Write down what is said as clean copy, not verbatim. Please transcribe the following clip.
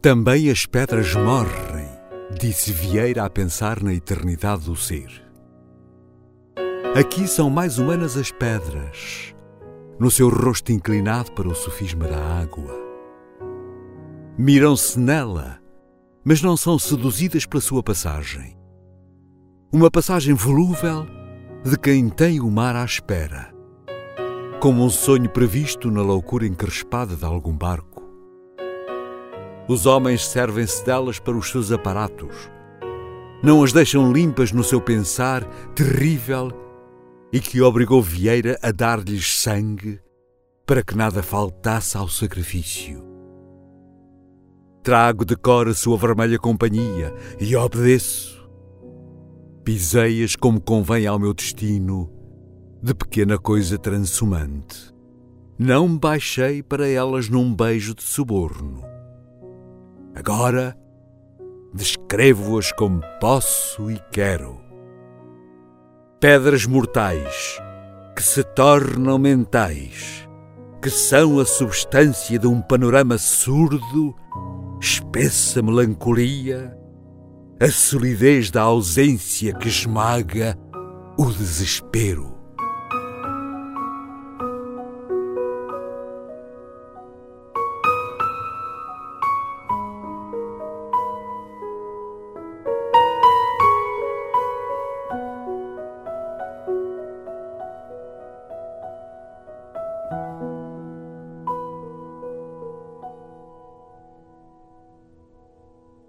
Também as pedras morrem, disse Vieira a pensar na eternidade do ser. Aqui são mais humanas as pedras, no seu rosto inclinado para o sofisma da água. Miram-se nela, mas não são seduzidas pela sua passagem. Uma passagem volúvel de quem tem o mar à espera, como um sonho previsto na loucura encrespada de algum barco. Os homens servem-se delas para os seus aparatos, não as deixam limpas no seu pensar terrível e que obrigou Vieira a dar-lhes sangue para que nada faltasse ao sacrifício. Trago de cor a sua vermelha companhia e obedeço. Pisei-as como convém ao meu destino, de pequena coisa transumante. Não baixei para elas num beijo de suborno. Agora descrevo-as como posso e quero. Pedras mortais que se tornam mentais, que são a substância de um panorama surdo, espessa melancolia, a solidez da ausência que esmaga o desespero.